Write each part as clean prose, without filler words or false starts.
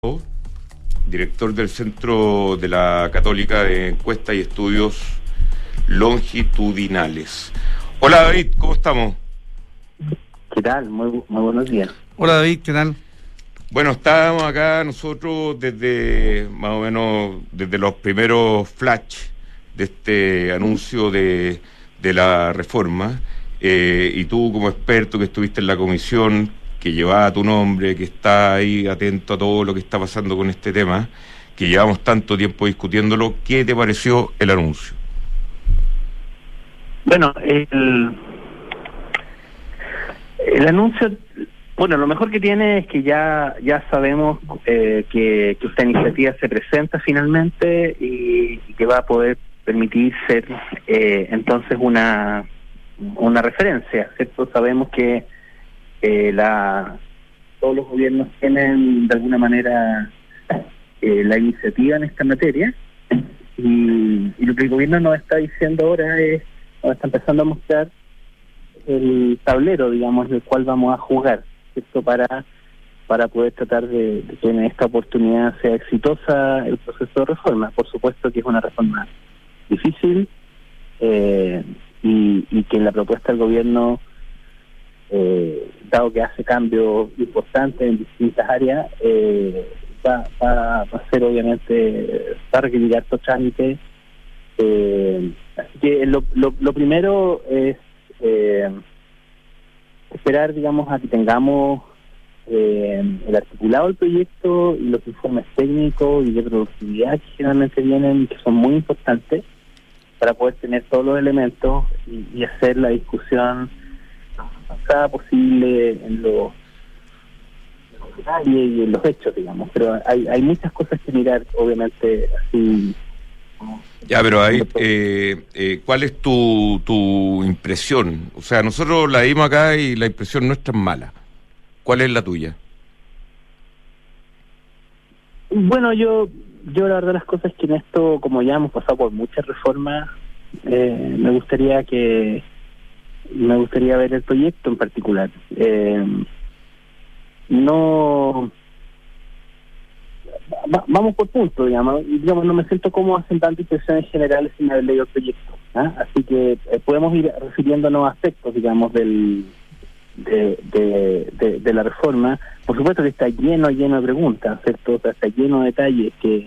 director del Centro de la Católica de Encuestas y Estudios Longitudinales. Hola David, ¿cómo estamos? ¿Qué tal? Muy buenos días. Hola David, ¿qué tal? Bueno, estábamos acá nosotros desde más o menos desde los primeros flash de este anuncio de la reforma, y tú como experto que estuviste en la comisión que llevaba tu nombre, que está ahí atento a todo lo que está pasando con este tema, que llevamos tanto tiempo discutiéndolo, ¿qué te pareció el anuncio? Bueno, el anuncio, bueno, lo mejor que tiene es que ya sabemos que esta iniciativa se presenta finalmente y que va a poder permitir ser entonces una referencia, ¿cierto? Sabemos que todos los gobiernos tienen de alguna manera la iniciativa en esta materia y lo que el gobierno nos está diciendo ahora nos está empezando a mostrar el tablero, digamos, del cual vamos a jugar, ¿cierto? Para poder tratar de que en esta oportunidad sea exitosa el proceso de reforma. Por supuesto que es una reforma difícil y que la propuesta del gobierno, dado que hace cambios importantes en distintas áreas, va a ser obviamente, va a requerir harto trámite. Así que lo primero es esperar, digamos, a que tengamos el articulado del proyecto y los informes técnicos y de productividad que generalmente vienen, que son muy importantes, para poder tener todos los elementos y hacer la discusión cada posible en los detalles y en los hechos, digamos. Pero hay muchas cosas que mirar, obviamente, así. Ya, pero ahí, ¿cuál es tu impresión? O sea, nosotros la vimos acá y la impresión nuestra es mala. ¿Cuál es la tuya? Bueno, yo la verdad las cosas es que en esto, como ya hemos pasado por muchas reformas, me gustaría ver el proyecto en particular. Vamos por punto, digamos, no me siento cómodo asentando impresiones generales sin haber leído el proyecto, ¿ah? Así que podemos ir refiriéndonos a aspectos, digamos, de la reforma. Por supuesto que está lleno de preguntas, ¿cierto? O sea, está lleno de detalles que...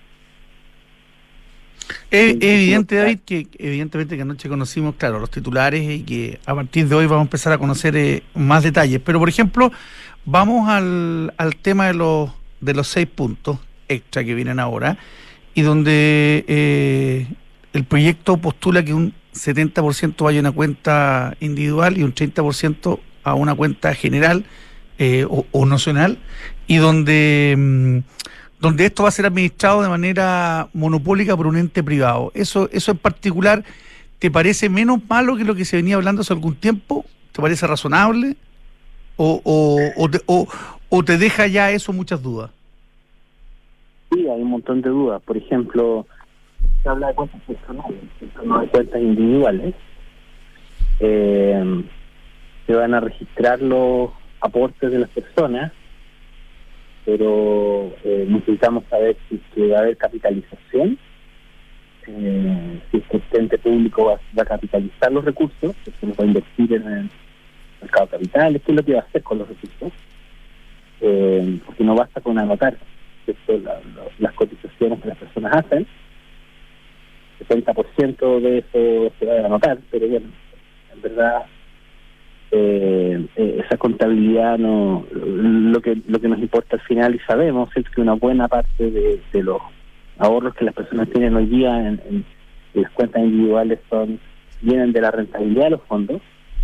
Es evidente, David, que evidentemente que anoche conocimos, claro, los titulares y que a partir de hoy vamos a empezar a conocer más detalles. Pero, por ejemplo, vamos al tema de los 6 puntos extra que vienen ahora y donde el proyecto postula que un 70% vaya a una cuenta individual y un 30% a una cuenta general o nacional, y donde esto va a ser administrado de manera monopólica por un ente privado. Eso en particular, ¿te parece menos malo que lo que se venía hablando hace algún tiempo? ¿Te parece razonable? ¿O te deja ya eso muchas dudas? Sí, hay un montón de dudas. Por ejemplo, se habla de cuentas personales, no de cuentas individuales. Se van a registrar los aportes de las personas, pero necesitamos saber si va a haber capitalización, si el ente público va a capitalizar los recursos, si se los va a invertir en el mercado de capitales, qué es lo que va a hacer con los recursos, porque no basta con anotar, ¿cierto? Las cotizaciones que las personas hacen. 70% de eso se va a anotar, pero bueno, en verdad esa contabilidad no, lo que nos importa al final, y sabemos, es que una buena parte de los ahorros que las personas tienen hoy día en las cuentas individuales vienen de la rentabilidad de los fondos.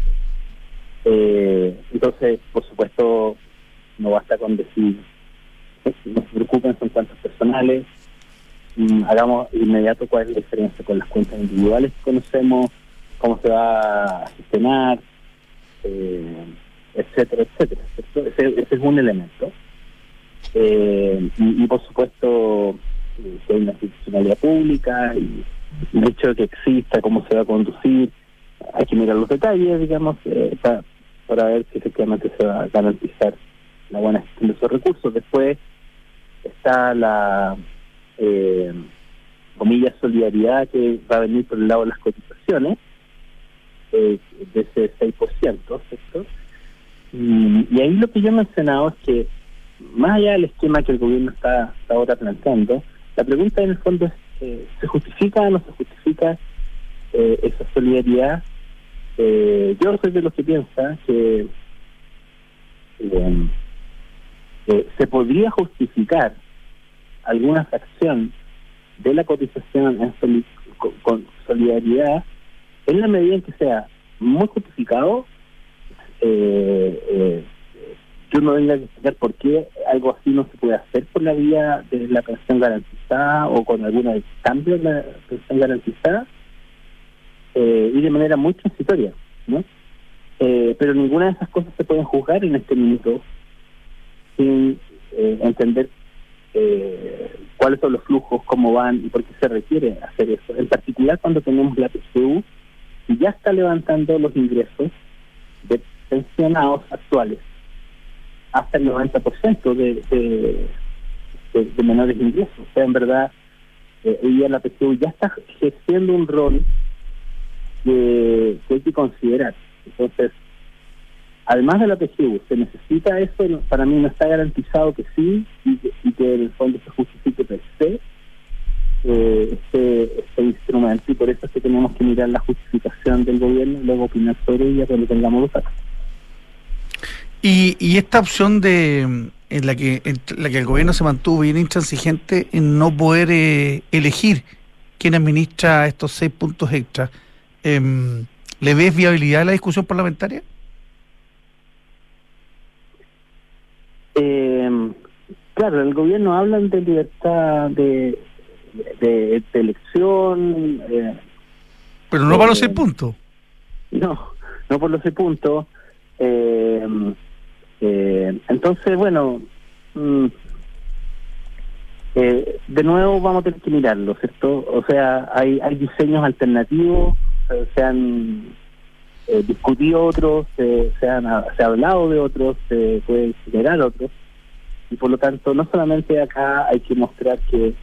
Entonces, por supuesto, no basta con decir no se preocupen, son cuentas personales, hagamos inmediato cuál es la diferencia con las cuentas individuales que conocemos, cómo se va a gestionar, etcétera, ¿cierto? Ese es un elemento. Y por supuesto que hay una institucionalidad pública y el hecho de que exista, cómo se va a conducir, hay que mirar los detalles, digamos, para ver si efectivamente se va a garantizar la buena gestión de esos recursos. Después está la comillas solidaridad que va a venir por el lado de las cotizaciones, de ese 6%, ¿cierto? Y ahí lo que yo he mencionado es que, más allá del esquema que el gobierno está ahora planteando, la pregunta en el fondo es, ¿se justifica o no se justifica esa solidaridad? Yo soy de los que piensa que se podría justificar alguna fracción de la cotización con solidaridad en la medida en que sea muy justificado, yo no venga a explicar por qué algo así no se puede hacer por la vía de la pensión garantizada o con algún cambio en la pensión garantizada, y de manera muy transitoria, ¿no? Pero ninguna de esas cosas se pueden juzgar en este minuto sin entender cuáles son los flujos, cómo van y por qué se requiere hacer eso. En particular cuando tenemos la PGU y ya está levantando los ingresos de pensionados actuales hasta el 90% de menores ingresos. O sea, en verdad, hoy día la PGU ya está ejerciendo un rol que hay que considerar. Entonces, además de la PGU, ¿se necesita eso? Para mí no está garantizado que sí, y que en el fondo se justifique per se este instrumento, y por eso es que tenemos que mirar la justificación del gobierno y luego opinar sobre ella cuando tengamos los datos. Y esta opción en la que el gobierno se mantuvo bien intransigente en no poder elegir quién administra estos 6 puntos extra, ¿le ves viabilidad a la discusión parlamentaria? Claro, el gobierno hablan de libertad de elección, pero no para los 6 puntos. No por los 6 puntos. Entonces, bueno, de nuevo vamos a tener que mirarlo, ¿cierto? O sea, hay diseños alternativos, se han discutido otros, se ha hablado de otros, se puede generar otros, y por lo tanto no solamente acá hay que mostrar que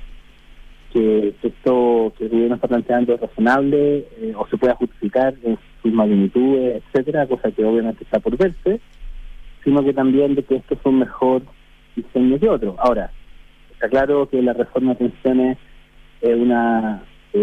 esto que el gobierno está planteando es razonable, o se pueda justificar en sus magnitudes, etcétera, cosa que obviamente está por verse, sino que también de que esto es un mejor diseño que otro. Ahora, está claro que la reforma de pensiones es una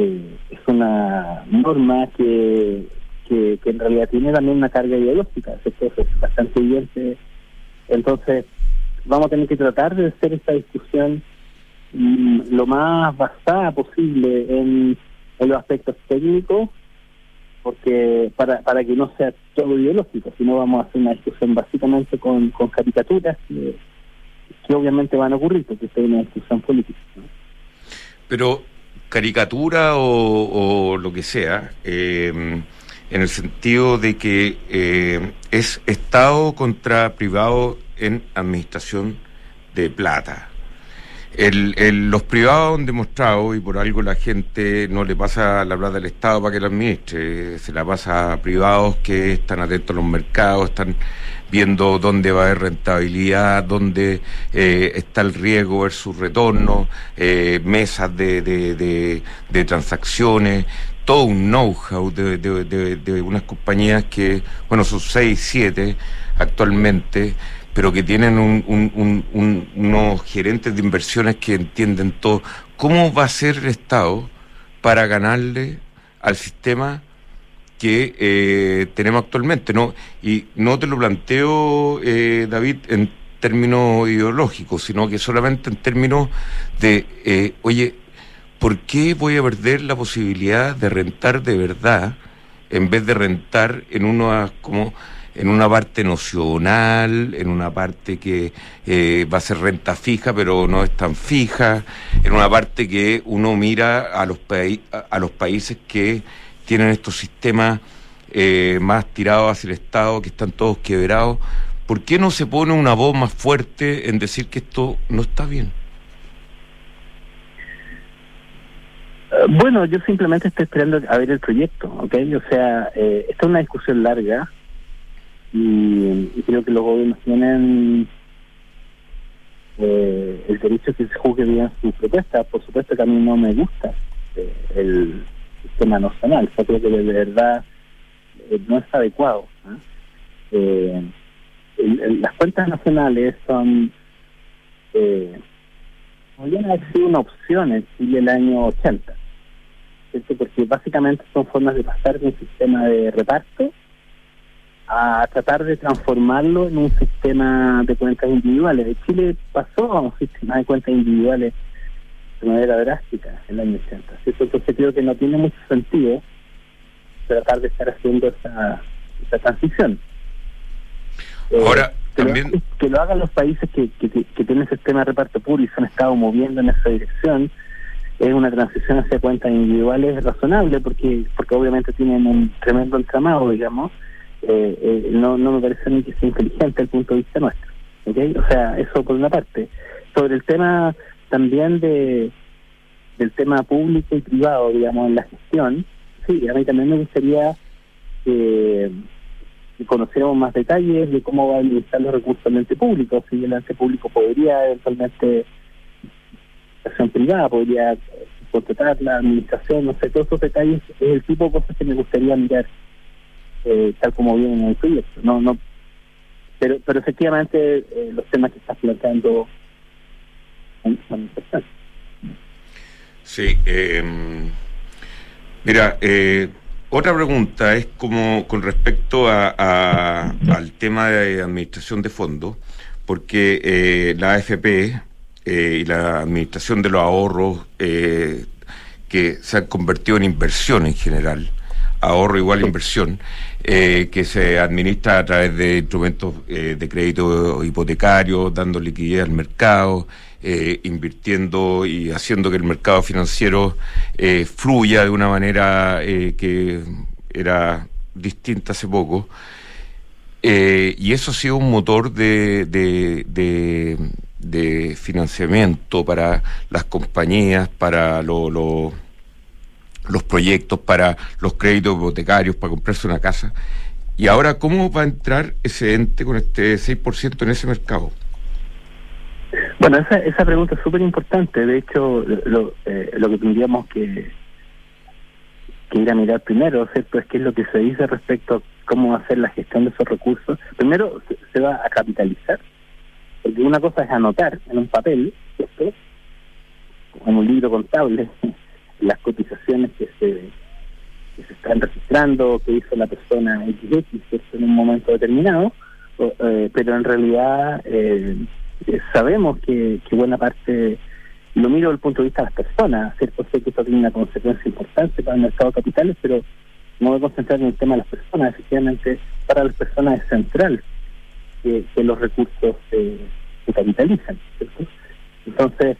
norma que en realidad tiene también una carga ideológica, ¿cierto? Es bastante evidente. Entonces, vamos a tener que tratar de hacer esta discusión lo más basada posible en los aspectos técnicos, porque para que no sea todo ideológico, sino vamos a hacer una discusión básicamente con caricaturas que obviamente van a ocurrir, porque esto es una discusión política, ¿no? Pero caricatura o lo que sea, en el sentido de que es Estado contra privado en administración de plata. Los privados han demostrado, y por algo la gente no le pasa la plata al Estado para que la administre, se la pasa a privados que están atentos a los mercados, están viendo dónde va a haber rentabilidad, dónde está el riesgo versus retorno, mesas de transacciones, todo un know-how de unas compañías que, bueno, son 6, 7 actualmente, pero que tienen unos gerentes de inversiones que entienden todo. ¿Cómo va a ser el Estado para ganarle al sistema que tenemos actualmente? ¿No? Y no te lo planteo, David, en términos ideológicos, sino que solamente en términos de, oye, ¿por qué voy a perder la posibilidad de rentar de verdad en vez de rentar en una parte nocional, en una parte que va a ser renta fija pero no es tan fija, en una parte que uno mira a los países que tienen estos sistemas más tirados hacia el Estado, que están todos quebrados? ¿Por qué no se pone una voz más fuerte en decir que esto no está bien? Bueno, yo simplemente estoy esperando a ver el proyecto, ¿ok? O sea, esta es una discusión larga, y creo que los gobiernos tienen el derecho a que se juzgue bien su propuesta. Por supuesto que a mí no me gusta el sistema nacional, yo creo que de verdad no es adecuado. Las cuentas nacionales son podrían haber sido una opción en Chile el año 80, ¿cierto? Porque básicamente son formas de pasar de un sistema de reparto a tratar de transformarlo en un sistema de cuentas individuales. Chile pasó a un sistema de cuentas individuales de manera drástica en el año 80, ¿cierto? Entonces creo que no tiene mucho sentido tratar de estar haciendo esa transición. Ahora, también que lo hagan los países que tienen sistema de reparto puro y se han estado moviendo en esa dirección, es una transición hacia cuentas individuales razonable, porque obviamente tienen un tremendo entramado, digamos. No me parece a mí que sea inteligente desde el punto de vista nuestro, ¿okay? O sea, eso por una parte. Sobre el tema también del tema público y privado, digamos, en la gestión, sí, a mí también me gustaría que conociéramos más detalles de cómo va a administrar los recursos del ente público. Si el ente público podría eventualmente, la acción privada podría contratar la administración, no sé, todos esos detalles es el tipo de cosas que me gustaría mirar tal como viene en el proyecto. Pero efectivamente los temas que estás planteando son importantes. Sí, mira, otra pregunta es como con respecto al tema de administración de fondos, porque la AFP y la administración de los ahorros que se han convertido en inversión en general, ahorro igual inversión, que se administra a través de instrumentos de crédito hipotecario, dando liquidez al mercado, invirtiendo y haciendo que el mercado financiero fluya de una manera que era distinta hace poco, y eso ha sido un motor de financiamiento para las compañías, para los proyectos, para los créditos hipotecarios, para comprarse una casa. Y ahora, ¿cómo va a entrar ese ente con este 6% en ese mercado? Bueno, esa pregunta es súper importante. De hecho, lo que tendríamos que ir a mirar primero, ¿cierto?, es qué es lo que se dice respecto a cómo va a ser la gestión de esos recursos. Primero, se va a capitalizar, porque una cosa es anotar en un papel, ¿cierto?, en un libro contable, las cotizaciones que se están registrando, que hizo la persona XX, ¿cierto?, en un momento determinado, pero en realidad sabemos que buena parte, lo miro desde el punto de vista de las personas, ¿cierto? Sé que esto tiene una consecuencia importante para el mercado de capitales, pero no voy a concentrar en el tema de las personas. Efectivamente, para las personas es central que los recursos se capitalicen, ¿cierto? Entonces,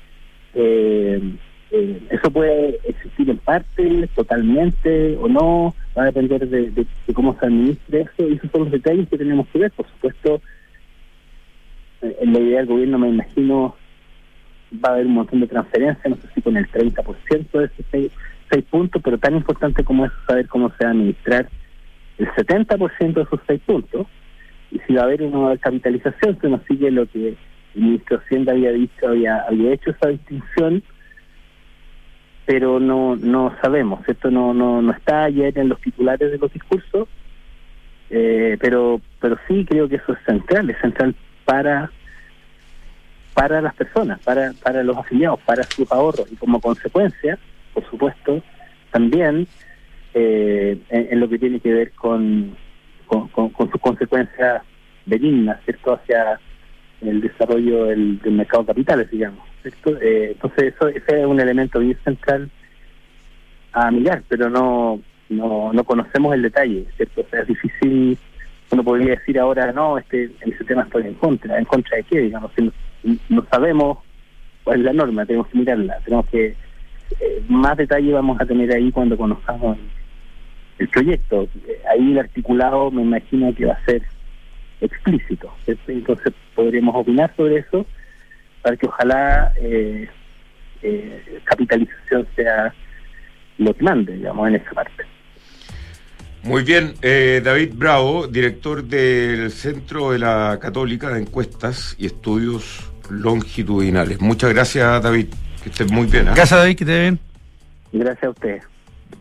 eso puede existir en parte, totalmente o no, va a depender de cómo se administre eso, y esos son los detalles que tenemos que ver. Por supuesto, en la idea del gobierno, me imagino, va a haber un montón de transferencias, no sé si con el 30% de esos 6 puntos, pero tan importante como es saber cómo se va a administrar el 70% de esos 6 puntos, y si va a haber una capitalización, que nos sigue lo que el ministro de Hacienda había dicho, había hecho esa distinción, pero no sabemos, ¿cierto? No está ayer en los titulares de los discursos, pero sí creo que eso es central para las personas, para los afiliados, para sus ahorros, y como consecuencia, por supuesto, también en lo que tiene que ver con sus consecuencias benignas, ¿cierto?, hacia el desarrollo del mercado de capitales, digamos, ¿cierto? Entonces ese es un elemento bien central a mirar, pero no conocemos el detalle, ¿cierto? O sea, es difícil. Uno podría decir ahora, no, en ese tema estoy en contra de qué, digamos. Si no sabemos cuál es la norma, tenemos que mirarla, tenemos que más detalle vamos a tener ahí cuando conozcamos el proyecto. Ahí el articulado me imagino que va a ser explícito, ¿cierto? Entonces podremos opinar sobre eso para que ojalá capitalización sea lo que mande, digamos, en esa parte. Muy bien, David Bravo, director del Centro de la Católica de Encuestas y Estudios longitudinales. Muchas gracias, David, que estés muy bien. Gracias, David, que te ve bien. Gracias a ustedes.